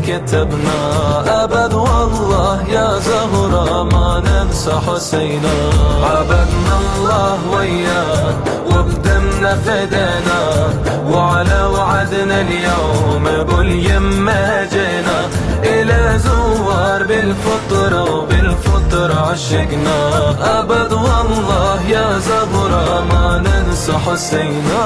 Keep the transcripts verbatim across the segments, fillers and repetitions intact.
كتبنا أبد والله يا زهرة ما ننسى حسينا. عبدنا الله وياك وبدمنا فدينا وعلى وعدنا اليوم باليمة جينا. إلى زوار بالفطرة وبالفطرة عشقنا. أبد والله يا زهرة ما ننسى حسينا.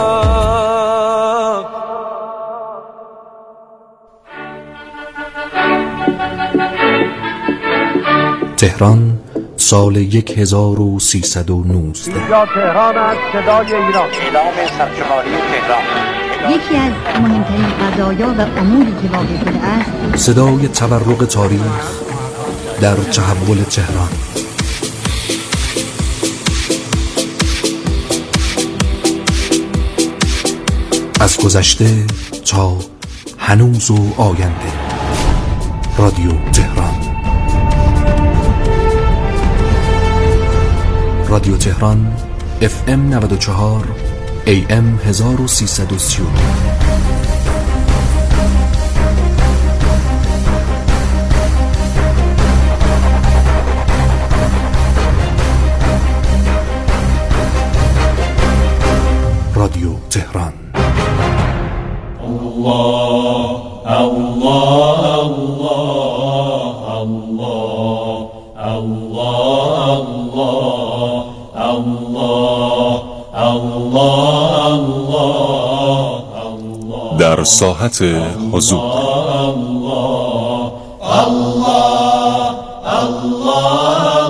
تهران سال یک هزار و سیصد و نوزده. اینجا تهران است، صدای ایران. اعلام سرشماری تهران. یکی از مهمترین قضایا و اموری که واقع شده است صدای تورق تاریخ در تحول تهران. از گذشته تا هنوز و آینده. رادیو تهران. رادیو تهران اف ام نود و چهار ای ام هزار و سیصد و سی و نه. رادیو تهران. الله الله الله الله الله الله الله الله در ساحت حضور. الله الله الله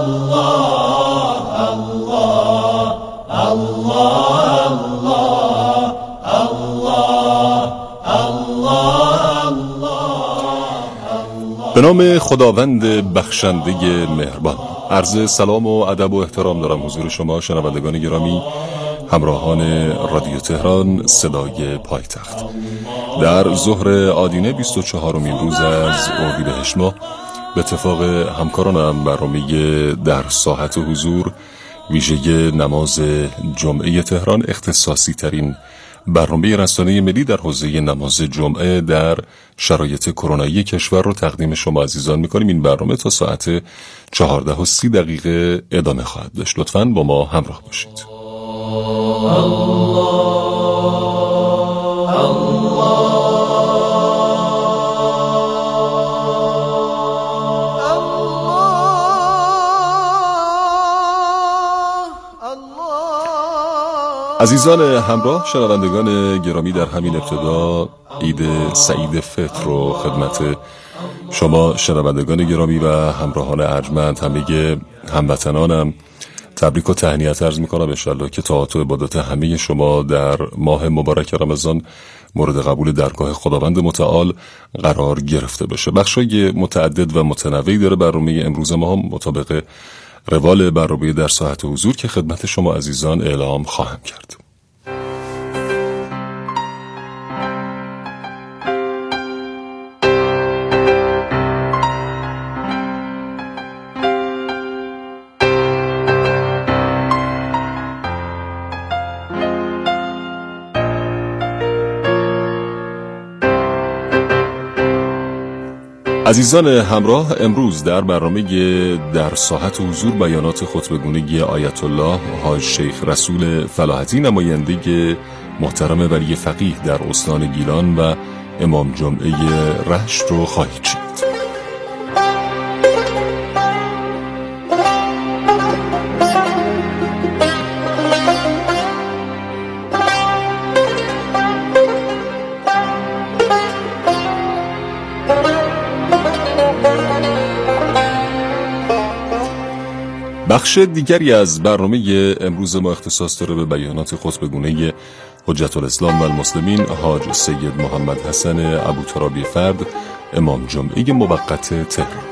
به نام خداوند بخشنده مهربان. عرض سلام و ادب و احترام دارم حضور شما شنوندگان گرامی، همراهان رادیو تهران صدای پایتخت. در ظهر آدینه بیست و چهارمین روز از اردیبهشت ماه به اتفاق همکارانم برنامه در ساحت حضور ویژه نماز جمعه تهران، اختصاصی ترین برنامه رسانه ملی در حوزه نماز جمعه در شرایط کرونایی کشور رو تقدیم شما عزیزان می‌کنیم. این برنامه تا ساعت چهارده و سی دقیقه ادامه خواهد داشت. لطفاً با ما همراه باشید. عزیزان همراه، شنوندگان گرامی، در همین ابتدا عید سعید فطر رو خدمت شما شنوندگان گرامی و همراهان ارجمند، همه هموطنانم تبریک و تهنیت عرض می‌کنم. انشالله که طاعات و عبادات همه شما در ماه مبارک رمضان مورد قبول درگاه خداوند متعال قرار گرفته باشه. بخشای متعدد و متنوعی داره برنامه امروز ما، هم مطابق روال برنامه در ساحت حضور که خدمت شما عزیزان اعلام خواهم کرد. عزیزان همراه، امروز در برنامه در ساحت حضور بیانات خطبه‌گونی آیت الله حاج شیخ رسول فلاحتی، نماینده محترم ولی فقیه در استان گیلان و امام جمعه رشت رو خواهید شنید. بخش دیگری از برنامه امروز ما اختصاص داره به بیانات خطبه‌گونی حجت الاسلام و المسلمین حاج سید محمد حسن ابوترابی فرد، امام جمعه موقت تهران.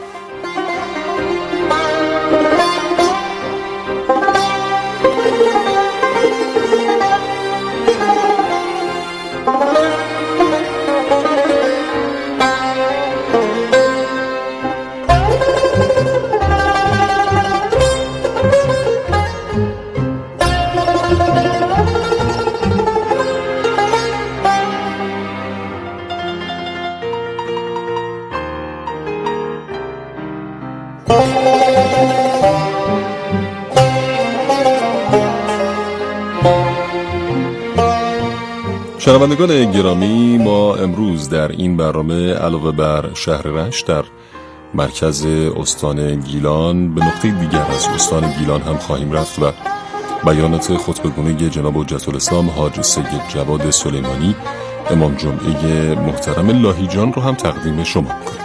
شنوندگان گرامی، ما امروز در این برنامه علاوه بر شهر رشت در مرکز استان گیلان به نقطه دیگر از استان گیلان هم خواهیم رفت و بیانات خطبه‌گونه جناب حجت الاسلام حاج سید جواد سلیمانی امام جمعه محترم لاهیجان رو هم تقدیم شما می‌کنیم.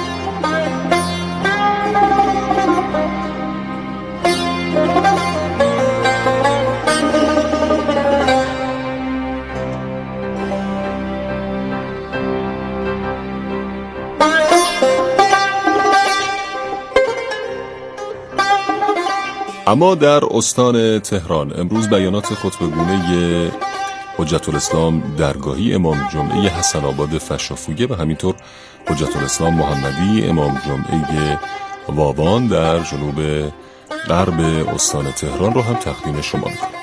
اما در استان تهران امروز بیانات خطبه‌گونه حجت الاسلام درگاهی امام جمعه حسن آباد فشافویه و همینطور حجت الاسلام محمدی امام جمعه واوان در جنوب غرب استان تهران رو هم تقدیم شما می‌کنیم.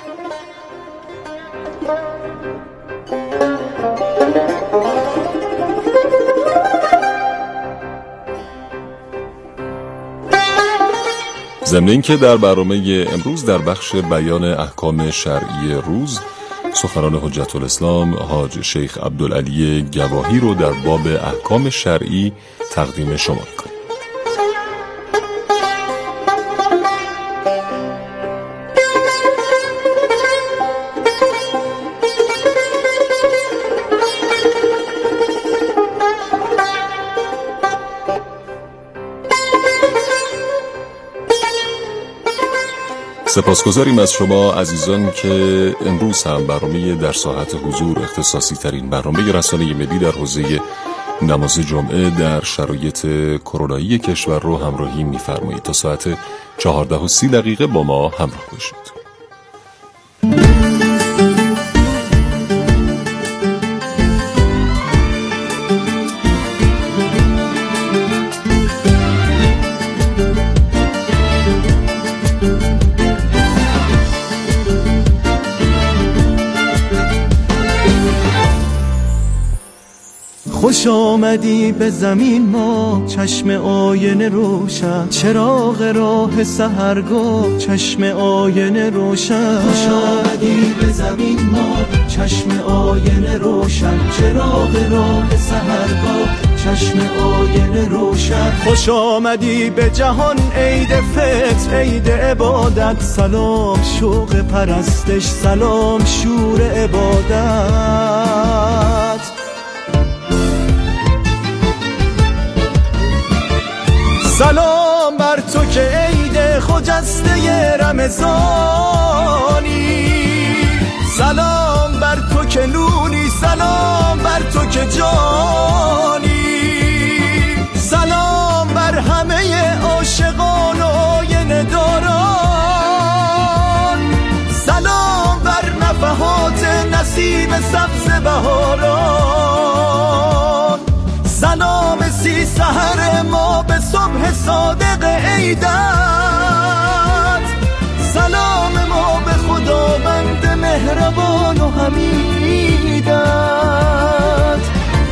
ضمن اینکه در برنامه امروز در بخش بیان احکام شرعی روز سخنان حجت الاسلام حاج شیخ عبدالعلی گواهی رو در باب احکام شرعی تقدیم شما می‌کنیم. سپاسگزاریم از شما عزیزان که امروز هم برنامه در ساحت حضور اختصاصی ترین برنامه رسانه ملی در حوزه نماز جمعه در شرایط کرونایی کشور رو همراهی می‌فرمایید. تا ساعت چهارده و سی دقیقه با ما همراه باشید. خوش آمدی به زمین ما چشم آینه روشن، چراغ راه سحرگاه چشم آینه روشن. خوش آمدی به زمین ما چشم آینه روشن، چراغ راه سحرگاه چشم آینه روشن. خوش آمدی به جهان عید فطر عید عبادت، سلام شوق پرستش سلام شور عبادت. سلام بر تو که عید خجسته رمضانی، سلام بر تو که نونی، سلام بر تو که جانی، سلام بر همه عاشقان و آینه داران، سلام بر نفحات نسیم سبز بهاران، سلام سی سحر ما به صبح صادق عیدت، سلام ما به خداوند مهربان و حمیدت.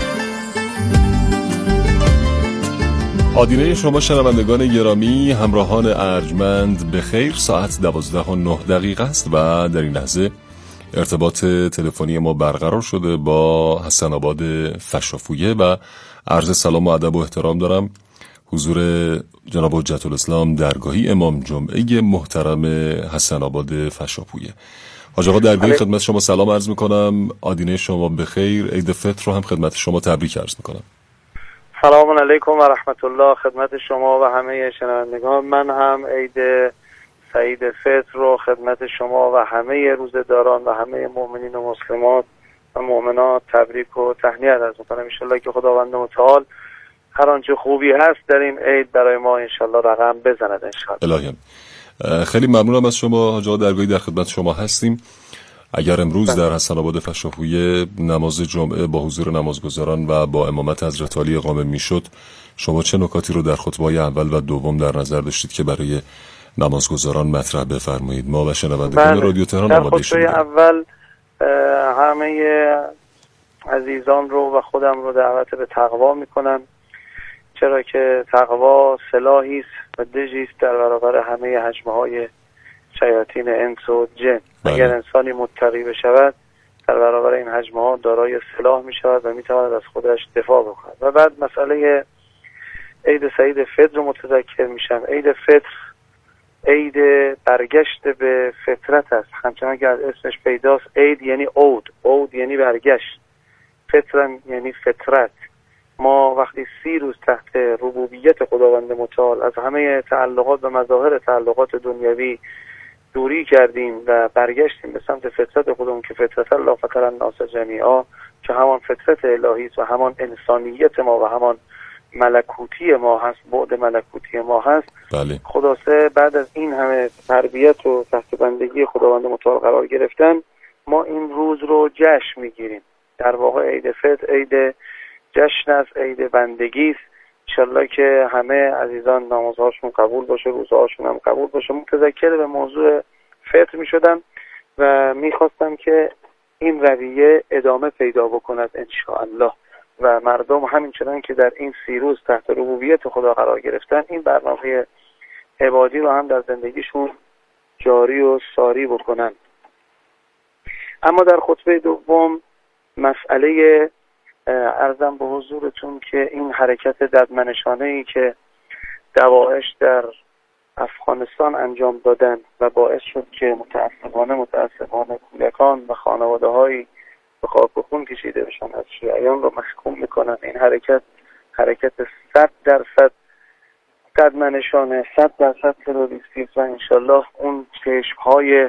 آدینه شما شنوندگان گرامی همراهان ارجمند به خیر، ساعت دوازده و نه دقیقه است و در این لحظه ارتباط تلفنی ما برقرار شده با حسن آباد فشافویه و عرض سلام و ادب و احترام دارم حضور جناب حجت الاسلام درگاهی امام جمعه محترم حسن آباد فشافویه. حاج آقا درگاهی خدمت شما سلام عرض میکنم، آدینه شما بخیر، عید فطر رو هم خدمت شما تبریک عرض میکنم. سلام علیکم و رحمت الله خدمت شما و همه شنوندگان. من هم عید سعید فطر رو خدمت شما و همه روزه‌داران و همه مؤمنین و مسلمات و مؤمنات تبریک و تهنیت عرض میکنم. ان شاءالله که خداوند متعال هر آنچه خوبی هست در این عید برای ما ان شاءالله رقم بزند ان شاءالله. الهی خیلی ممنونم از شما حاج آقا درگاهی، در خدمت شما هستیم. اگر امروز در حسن آباد فشافویه نماز جمعه با حضور نمازگزاران و با امامت حضرت علی اقامه میشد، شما چه نکاتی رو در خطبه‌های اول و دوم در نظر داشتید که برای نمازگزاران مطرح بفرمایید؟ ما و شنوندگان رادیو تهران آماده شدیم. در خطبه اول همه عزیزان رو و خودم رو دعوت به تقوا میکنم، چرا که تقوا سلاحی است و دژی است در برابر همه هجمه‌های شیاطین انس و جن. بله. اگر انسانی متقی بشود در برابر این هجمه ها دارای سلاح می شود و می تواند از خودش دفاع بکند. و بعد مسئله عید سعید فطر رو متذکر میشم. عید فطر عید برگشت به فطرت است، همچنان که از اسمش پیداست. عید یعنی عود، عود یعنی برگشت، فطرن یعنی فطرت. ما وقتی سی روز تحت ربوبیت خداوند متعال از همه تعلقات و مظاهر تعلقات دنیوی دوری کردیم و برگشتیم به سمت فطرت خودمون که فطرت الله فطر الناس جمیعا، که همان فطرت الهی است و همان انسانیت ما و همان ملکوتی ما هست، بعد ملکوتی ما هست. بله. خلاصه بعد از این همه تربیت و تحت بندگی خداوند متعال قرار گرفتن، ما این روز رو جشن میگیریم. در واقع عید فطر عید جشن است، عید بندگی است. انشالله که همه عزیزان نمازهاشون قبول باشه، روزهاشون هم قبول باشه. متذکر به موضوع فطر می شدم و می خواستم که این رویه ادامه پیدا بکند انشاءالله و مردم همینچنان که در این سی روز تحت ربوبیت خدا قرار گرفتن این برنامه عبادی رو هم در زندگیشون جاری و ساری بکنن. اما در خطبه دوم مسئله عرضم به حضورتون که این حرکت ددمنشانه‌ای که دواعش در افغانستان انجام دادن و باعث شد که متاسفانه متاسفانه کودکان و خانواده‌هایی به خاک و خون کشیده بشن از شیعیان رو محکوم میکنن. این حرکت حرکت صد درصد ددمنشانه، صد درصد تروریستی و انشالله اون چشم‌های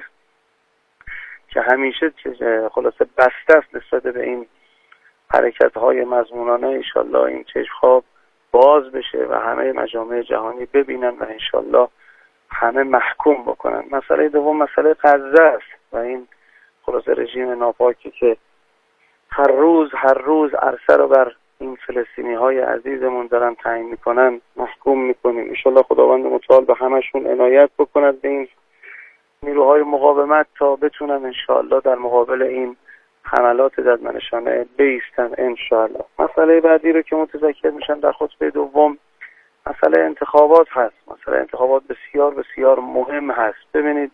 که همیشه خلاصه بسته است نسبت به این حرکت‌های مضمونانه، انشالله این چشم‌ها باز بشه و همه مجامع جهانی ببینن و انشالله همه محکوم بکنن. مسئله دوم مسئله غزه است و این خلاصه رژیم ناپاکی که هر روز هر روز عرصه رو بر این فلسطینی‌های عزیزمون دارن تعیین میکنن محکوم میکنیم. انشالله خداوند متعال به همشون عنایت بکند به این نیروهای مقاومت تا بتونن انشالله در مقابل این حملات ددمنشانه بیستن انشاءالله. مسئله بعدی رو که متذکر میشن در خطبه دوم مسئله انتخابات هست. مسئله انتخابات بسیار بسیار مهم هست. ببینید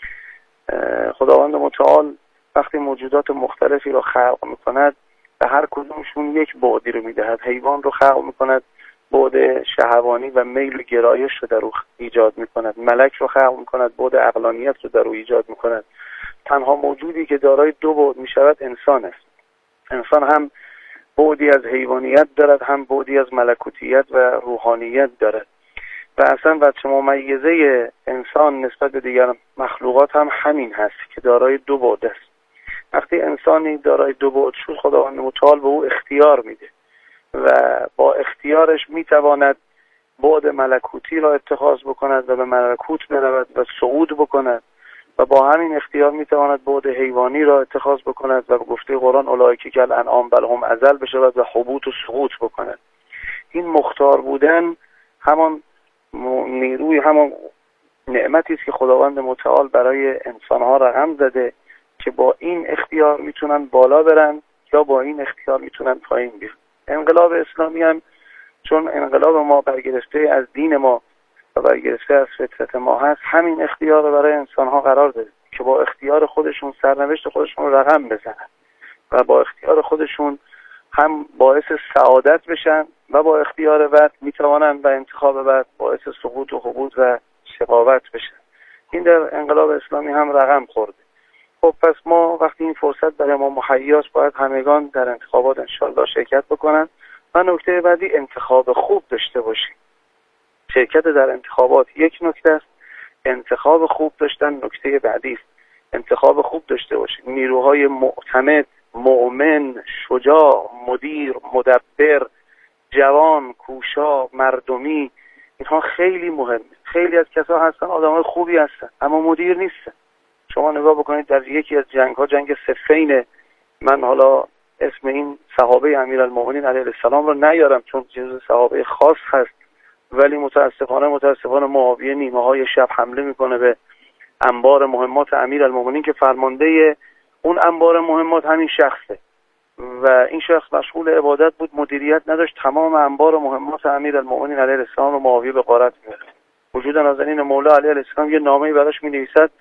خداوند متعال وقتی موجودات مختلفی رو خلق میکند به هر کدومشون یک بعدی رو میدهد. حیوان رو خلق میکند، بعد شهوانی و میل و گرایش رو در او ایجاد میکند. ملک رو خلق میکند، بعد عقلانیت رو در او ایجاد میکند. تنها موجودی که دارای دو بعد می شود انسان است. انسان هم بعدی از حیوانیت دارد، هم بعدی از ملکوتیت و روحانیت دارد و اصلا وجه ممیزه انسان نسبت به دیگر مخلوقات هم همین هست که دارای دو بعد است. وقتی انسانی دارای دو بعد شد خداوند متعال به او اختیار میده و با اختیارش میتواند بعد ملکوتی را اتخاذ بکند و به ملکوت برود و صعود بکند و با همین اختیار میتواند بعد حیوانی را اتخاذ بکند و به گفته قرآن اولئک کالانعام بل هم اضل بشود و حبوط و سقوط بکند. این مختار بودن همان نیروی، همان نعمتی است که خداوند متعال برای انسانها رقم زده که با این اختیار میتونن بالا برن یا با این اختیار میتونن پایین بیان. انقلاب اسلامی هم چون انقلاب ما برگرفته از دین ما و برگرفته از فطرت ما هست، همین اختیار رو برای انسانها قرار داده که با اختیار خودشون سرنوشت خودشون رو رقم بزنن و با اختیار خودشون هم باعث سعادت بشن و با اختیار بعد میتوانن و انتخاب بعد باعث سقوط و حبوط و شقاوت بشن. این در انقلاب اسلامی هم رقم خورده. خب پس ما وقتی این فرصت برای ما مهیاست باید همگان در انتخابات انشالله شرکت بکنن و نکته بعدی انتخاب خوب داشته باشیم. شرکت در انتخابات یک نکته است، انتخاب خوب داشتن نکته بعدی است. انتخاب خوب داشته باشیم، نیروهای معتمد، مؤمن، شجاع، مدیر، مدبر، جوان، کوشا، مردمی، اینها خیلی مهمه. خیلی از کسا هستن آدمای خوبی هستن اما مدیر نیستن. شما نگاه بکنید در یکی از جنگ ها، جنگ صفین، من حالا اسم این صحابه امیرالمومنین علیه السلام رو نیارم چون جزو صحابه خاص هست، ولی متاسفانه متاسفانه معاویه نیمه های شب حمله میکنه به انبار مهمات امیرالمومنین که فرمانده اون انبار مهمات همین شخصه و این شخص مشغول عبادت بود، مدیریت نداشت، تمام انبار مهمات امیرالمومنین علیه السلام رو معاویه به غارت میاره. وجود نازنین مولا علیه السلام یه نامه‌ای براش می‌نویسد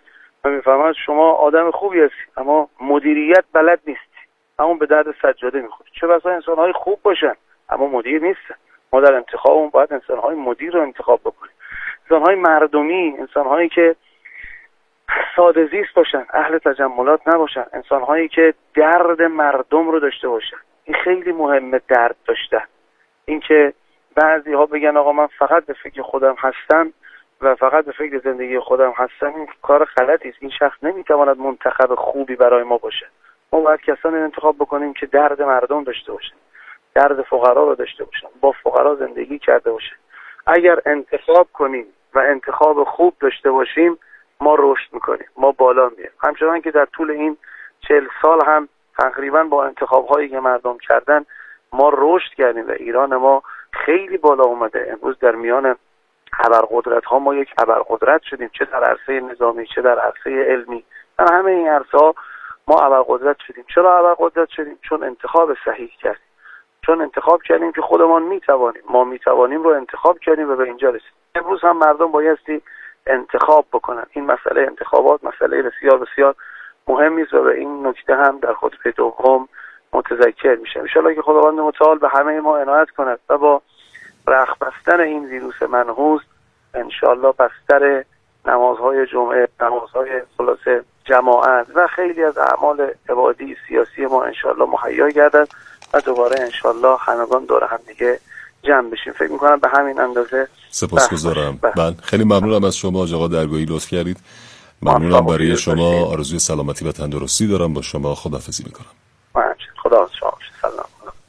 و میفهمن شما آدم خوبی هستی اما مدیریت بلد نیستی، همون به درد سجاده میخوری. چه بسا انسان‌های خوب باشن اما مدیر نیستن. ما در انتخابمون باید انسان‌های مدیر رو انتخاب بکنیم، انسان‌های مردمی، انسان‌هایی که ساده زیست باشن، اهل تجملات نباشن، انسان‌هایی که درد مردم رو داشته باشن. این خیلی مهمه، درد داشتن. اینکه بعضی‌ها بگن آقا من فقط به فکر خودم هستم و فقط به فکر زندگی خودم هستم، این کار غلطی است. این شخص نمیتواند منتخب خوبی برای ما باشه. ما باید کسانی انتخاب بکنیم که درد مردم داشته باشن، درد فقرا رو داشته باشن، با فقرا زندگی کرده باشن. اگر انتخاب کنیم و انتخاب خوب داشته باشیم ما رشد میکنیم، ما بالا میریم. همچنان که در طول این چهل سال هم تقریبا با انتخاب‌هایی که مردم کردن ما رشد کردیم و ایران ما خیلی بالا اومده. امروز در میان ابرقدرت‌ها ما یک ابرقدرت شدیم، چه در عرصه نظامی چه در عرصه علمی. در همه این عرصه‌ها ما ابرقدرت شدیم. چرا ابرقدرت شدیم؟ چون انتخاب صحیح کردیم، چون انتخاب کردیم که خودمان میتوانیم، ما میتوانیم رو انتخاب کردیم و به اینجا رسیدیم. امروز هم مردم بایستی انتخاب بکنن. این مسئله انتخابات مسئله بسیار بسیار مهمی است و به این نکته هم در خطبه دوم متذکر میشه. ان شاءالله که خداوند متعال به همه ما عنایت کند و با رخ بستن این ویروس منحوس ان شاءالله بستر نمازهای جمعه، نمازهای خلاصه جماعت و خیلی از اعمال عبادی سیاسی ما ان شاءالله مهیا گردد و دوباره ان شاءالله همگان دور هم دیگه جمع بشیم. فکر می‌کنم به همین اندازه. سپاسگزارم. من خیلی ممنونم از شما آقا درگاهی لطف کردید. ممنونم برای شما. آرزوی سلامتی و تندرستی دارم. با شما خداحافظی می‌کنم. خدا حافظ شما. سلام.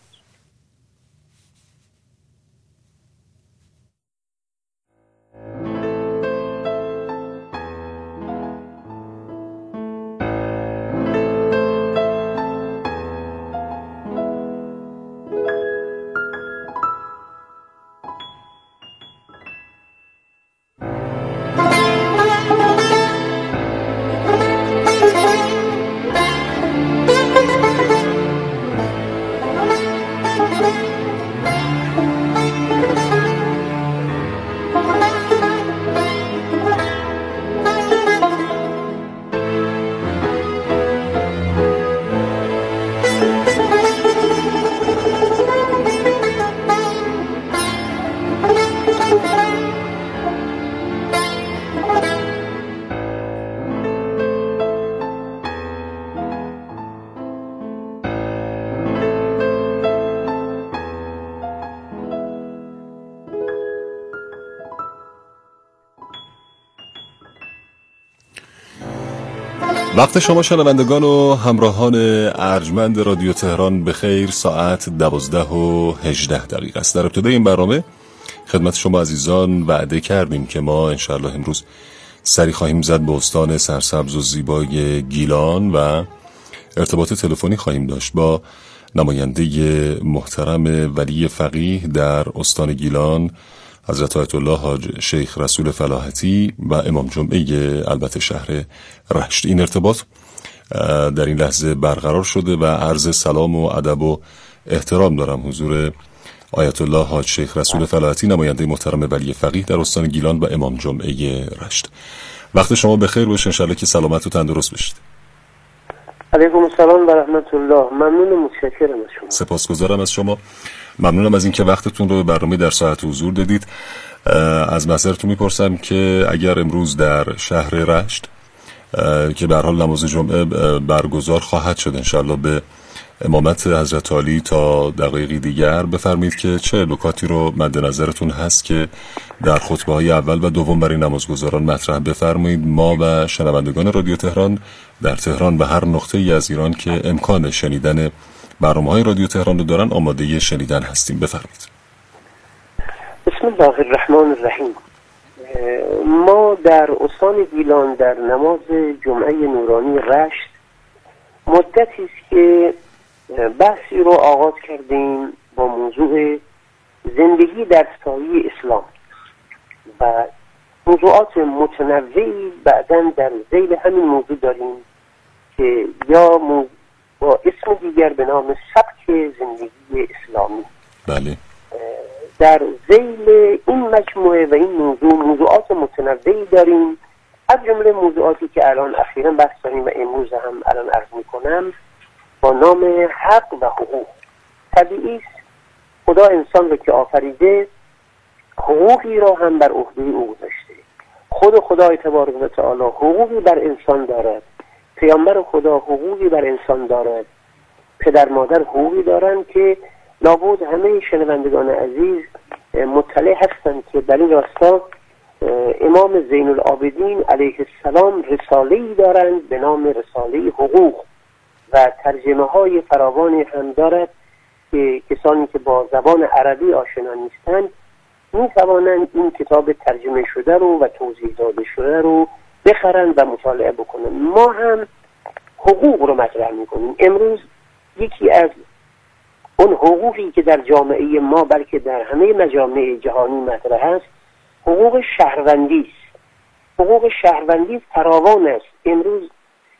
وقت شما شنوندگان و همراهان ارجمند رادیو تهران به خیر. ساعت دوازده و هجده دقیقه است. در ابتدای این برنامه خدمت شما عزیزان وعده کردیم که ما انشاءالله امروز سری خواهیم زد به استان سرسبز و زیبای گیلان و ارتباط تلفنی خواهیم داشت با نماینده محترم ولی فقیه در استان گیلان حضرت آیت الله حاج شیخ رسول فلاحتی و امام جمعه البته شهر رشت. این ارتباط در این لحظه برقرار شده و عرض سلام و ادب و احترام دارم حضور آیت الله حاج شیخ رسول فلاحتی نماینده محترم ولی فقیه در استان گیلان و امام جمعه رشت. وقت شما بخیر باشه، انشالله که سلامت و تندرست بشید. علیکم السلام و رحمت الله. ممنون، متشکرم از شما. سپاسگزارم از شما. ممنونم از اینکه وقتتون رو به برنامه در ساعت حضور دادید. از معذرتون میپرسم که اگر امروز در شهر رشت که به هر حال نماز جمعه برگزار خواهد شد انشالله به امامت حضرت علی تا دقایقی دیگر، بفرمایید که چه نکاتی رو مد نظرتون هست که در خطبه های اول و دوم برای نمازگزاران مطرح بفرمایید. ما و شنوندگان رادیو تهران در تهران و هر نقطه ای از ایران که امکان شنیدن برنامه های رادیو تهران رو دارن آماده شنیدن هستیم. بفرمایید. بسم الله الرحمن الرحیم. ما در استان گیلان در نماز جمعه نورانی رشت مدتی است که بحثی رو آغاز کردیم با موضوع زندگی در سایه اسلام و موضوعات متنوعی بعداً در ذیل همین موضوع داریم که یا با اسم دیگر به نام سبک زندگی اسلامی. بله. در ذیل این مجموعه و این موضوع موضوعات متنوعی داریم از جمله موضوعاتی که الان اخیراً بحث داریم و امروز هم الان عرض میکنم با نام حق و حقوق. طبیعی است خدا انسان رو که آفریده حقوقی را هم بر عهده او گذاشته. خود خدای تبارک و تعالی حقوقی بر انسان دارد، پیامبر خدا حقوقی بر انسان دارد، پدر مادر حقوقی دارند که لابد همه شنوندگان عزیز مطلع هستند که در این راستا امام زین العابدین علیه السلام رساله‌ای دارند به نام رساله حقوق و ترجمه های فراوانی هم دارد که کسانی که با زبان عربی آشنا نیستند می توانند این کتاب ترجمه شده رو و توضیح داده شده رو بخرند و مطالعه بکنند. ما هم حقوق رو مطرح میکنیم. امروز یکی از اون حقوقی که در جامعه ما بلکه در همه مجامع جهانی مطرح است حقوق شهروندی است. حقوق شهروندی فراوان است. امروز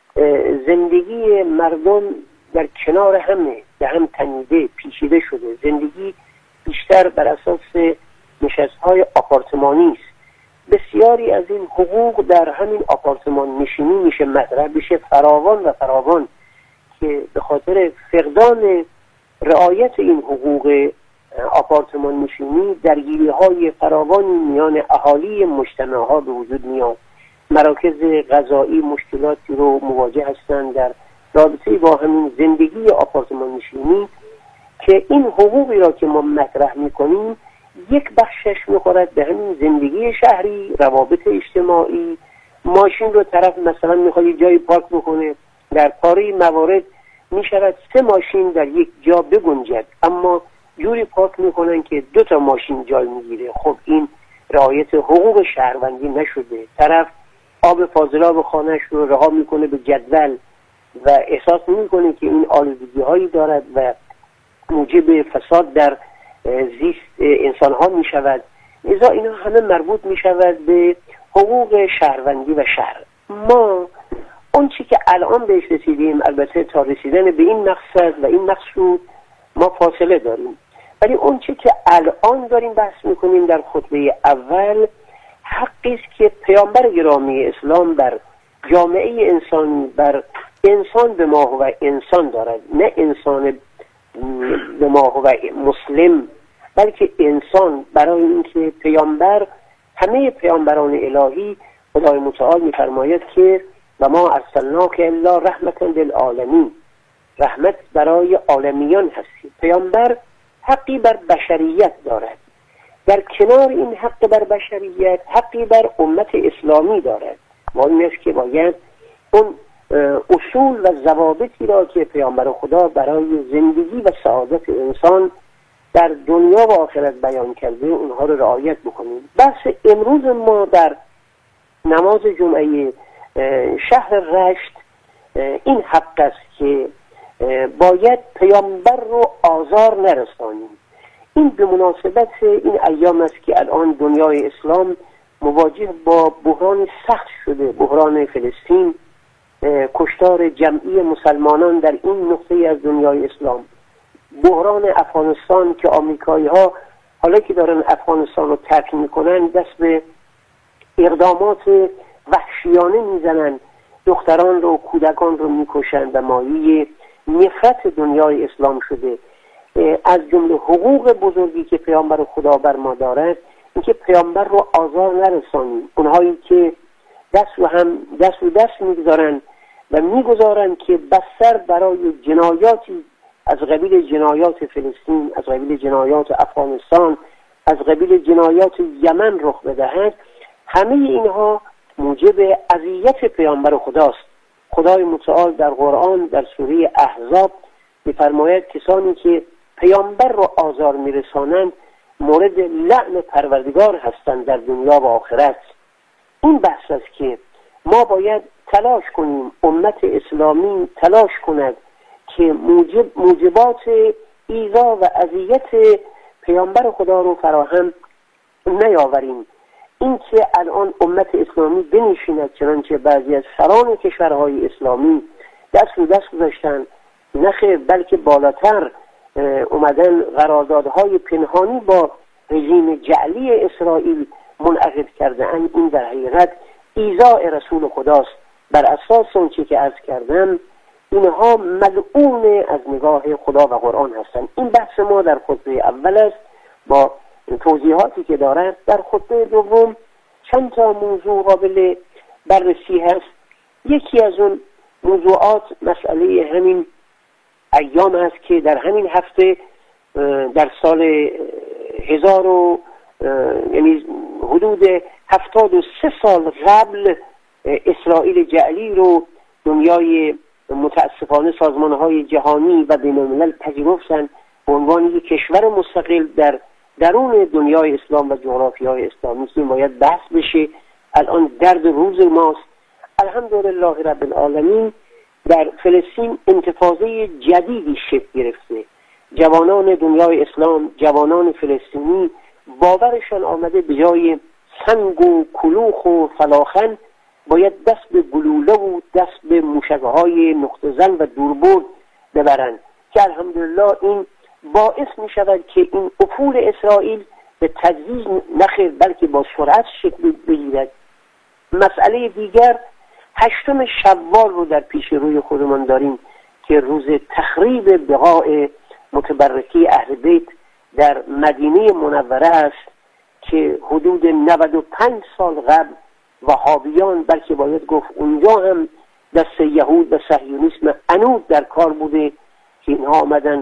زندگی مردم در کنار همه به هم تنیده پیچیده شده. زندگی بیشتر بر اساس نشست‌های آپارتمانی است. بسیاری از این حقوق در همین آپارتمان نشینی میشه مطرح بشه فراوان و فراوان که به خاطر فقدان رعایت این حقوق آپارتمان نشینی درگیری های فراوانی میان اهالی مجتمع ها به وجود میاد. مراکز غذایی مشکلاتی رو مواجه هستند در رابطه با همین زندگی آپارتمان نشینی که این حقوقی را که ما مطرح میکنیم یک بخشش میخورد به همین زندگی شهری، روابط اجتماعی. ماشین رو طرف مثلا میخواد یه جایی پارک بکنه، در پاره موارد میشود سه ماشین در یک جا بگنجد اما جوری پارک میکنن که دو تا ماشین جای میگیره. خب این رعایت حقوق شهروندی نشده. طرف آب فاضلاب خانهش رو رها میکنه به جدول و احساس میکنه که این آلودگی هایی دارد و موجب فساد در زیست انسان ها می شود. لذا اینا همه مربوط می شود به حقوق شهروندی و شهر. ما اون چی که الان بهش رسیدیم، البته تا رسیدن به این مقصد و این مقصود ما فاصله داریم، ولی اون چی که الان داریم بحث میکنیم در خطبه اول حقی است که پیامبر گرامی اسلام بر جامعه انسانی، بر انسان به ما و انسان دارد. نه انسان به ما و مسلم بلکه انسان، برای اینکه پیامبر همه پیامبران الهی خدای متعال می‌فرماید که و ما ارسلناک الا رحمتا للعالمین، رحمت برای عالمیان هستی. پیامبر حقی بر بشریت دارد. در کنار این حق بر بشریت حقی بر امت اسلامی دارد. ما این است که باید اون اصول و ضوابطی را که پیامبر خدا برای زندگی و سعادت انسان در دنیا و آخرت بیان کرده اونها رو رعایت بکنیم. بحث امروز ما در نماز جمعه شهر رشت این حق است که باید پیامبر رو آزار نرسانیم. این به مناسبت این ایام است که الان دنیای اسلام مواجه با بحران سخت شده، بحران فلسطین، کشتار جمعی مسلمانان در این نقطه از دنیای اسلام، بحران افغانستان که آمریکایی ها حالا که دارن افغانستان رو ترک میکنن دست به اقدامات وحشیانه میزنن، دختران رو کودکان رو میکشن و مایه نفرت دنیای اسلام شده. از جمله حقوق بزرگی که پیامبر خدا بر ما دارد اینکه پیامبر رو آزار نرسانیم. اونهایی که دست و هم دست و دست میگذارن و میگذارن که بستر برای جنایاتی از قبیل جنایات فلسطین، از قبیل جنایات افغانستان، از قبیل جنایات یمن رخ بدهند، همه اینها موجب اذیت پیامبر خداست. خدای متعال در قرآن در سوره احزاب می‌فرماید کسانی که پیامبر را آزار میرسانند مورد لعن پروردگار هستند در دنیا و آخرت. این بحث است که ما باید تلاش کنیم، امت اسلامی تلاش کند که موجب موجبات ایذا و اذیت پیامبر خدا رو فراهم نیاوریم. این که الان امت اسلامی بنشیند چنانچه بعضی از سران کشورهای اسلامی دست رو دست گذاشتن، نخیر بلکه بالاتر اومدن قراردادهای پنهانی با رژیم جعلی اسرائیل منعقد کرده اند، این در حقیقت ایذاء رسول خداست، بر اساس اون چی که عرض کردم اینها ملعون از نگاه خدا و قرآن هستند. این بحث ما در خطبه اول است با توضیحاتی که دارد. در خطبه دوم چند تا موضوع قابل بررسی هست. یکی از اون موضوعات مسئله همین ایام هست که در همین هفته در سال هزار و یعنی حدود هفتاد و سه سال قبل اسرائیل جعلی رو دنیای متاسفانه سازمانهای جهانی و بین الملل پذیرفتن به عنوان یک کشور مستقل در درون دنیای اسلام و جغرافیای اسلامی که باید بحث بشه. الان درد روز ماست. الحمدلله رب العالمین در فلسطین انتفاضه جدیدی شکل گرفته. جوانان دنیای اسلام، جوانان فلسطینی باورشان آمده به جای سنگ و کلوخ و فلاخن باید دست به گلوله و دست به موشک‌های نقطه زن و دوربرد ببرند که الحمدلله این باعث می شود که این افول اسرائیل به تدریج نخیر بلکه با سرعت شکل بگیرد. مسئله دیگر هشتم شوال رو در پیش روی خودمان داریم که روز تخریب بقاع متبرکه اهل بیت در مدینه منوره است که حدود نود و پنج سال قبل وهابیان، بلکه باید گفت اونجا هم دست یهود و صهیونیسم عنود در کار بوده که اینها آمدن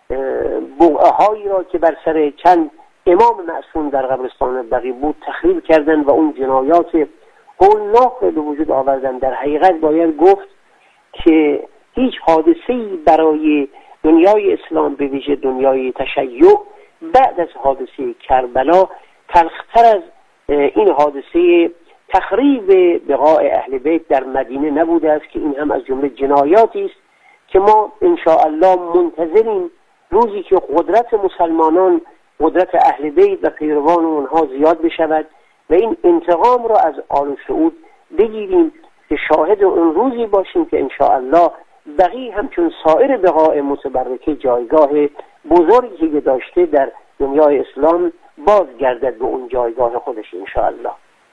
بقعه هایی را که بر سر چند امام معصوم در قبرستان بقیع بود تخریب کردن و اون جنایات هولناک را به وجود آوردن. در حقیقت باید گفت که هیچ حادثه‌ای برای دنیای اسلام به ویژه دنیای تشیع بعد از حادثه کربلا تلختر از این حادثه تخریب بقاع اهل بیت در مدینه نبوده است که این هم از جمله جنایاتی است که ما ان شاء الله منتظریم روزی که قدرت مسلمانان، قدرت اهل بیت و پیروان اونها زیاد بشود و این انتقام را از آل سعود بگیریم که شاهد اون روزی باشیم که ان شاء الله بقیه همچون سایر بقاع متبرکه جایگاه بزرگی که داشته در دنیای اسلام بازگردد به اون جایگاه خودش ان شاء الله.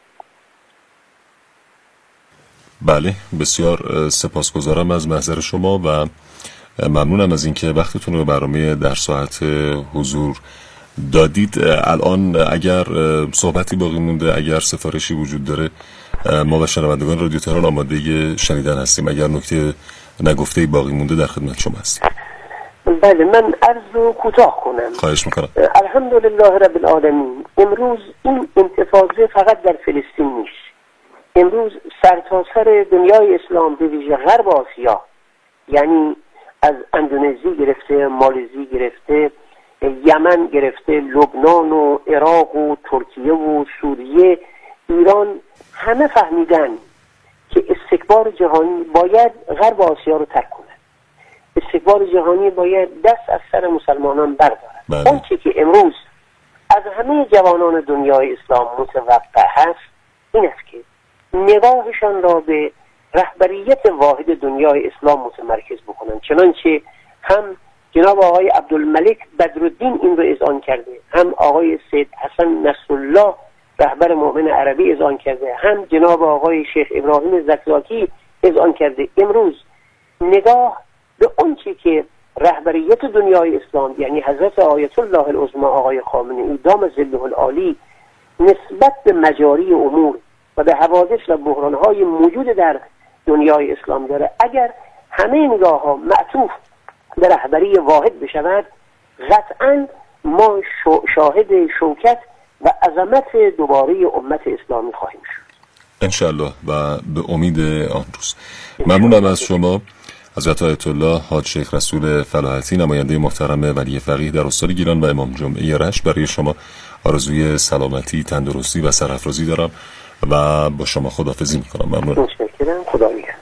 بله، بسیار سپاسگزارم از محضر شما و ممنونم از اینکه وقتتون رو برنامه در ساعت حضور دادید. الان اگر صحبتی باقی مونده، اگر سفارشی وجود داره، ما و شنوندگان رادیو تهران آماده شنیدن هستیم. اگر نکته نگفته باقی مونده در خدمت شما هستیم. بله، من عرض کوتاه کنم. خواهش میکنم. الحمدلله رب العالمین امروز این انتفاضه فقط در فلسطین نیست. امروز سرتاسر دنیای اسلام به ویژه غرب آسیا، یعنی از اندونزی گرفته، مالزی گرفته، یمن گرفته، لبنان و عراق و ترکیه و سوریه، ایران، همه فهمیدن که استکبار جهانی باید غرب آسیا رو ترک کنه. استکبار جهانی باید دست از سر مسلمانان بردارد. اون چی که امروز از همه جوانان دنیای اسلام متوقع هست این است که نگاهشان را به رهبریت واحد دنیای اسلام متمرکز بکنن، چنانچه هم جناب آقای عبدالملک بدرالدین این رو اذعان کرده، هم آقای سید حسن نصرالله رهبر مؤمن عربی اذعان کرده، هم جناب آقای شیخ ابراهیم زکزاکی اذعان کرده. امروز نگاه به اون چی که رهبریت دنیای اسلام یعنی حضرت آیت الله العظمی آقای خامنه‌ای دام ظله العالی نسبت به مجاری امور و به حوادث و بحران‌های موجود در دنیای اسلام داره، اگر همه نگاه‌ها معطوف به رهبری واحد بشود، قطعاً ما شاهد شوکت و عظمت دوباره امت اسلامی خواهیم شد انشالله و به امید آن روز. ممنونم از شما حضرت آیت الله حاج شیخ رسول فلاحتی، نماینده محترم ولی فقیه در استان گیلان و امام جمعه رشت. برای شما آرزوی سلامتی، تندرستی و سرافرازی دارم و با شما خداحافظی میکنم. ممنون. متشکرم. خدا نگهدار.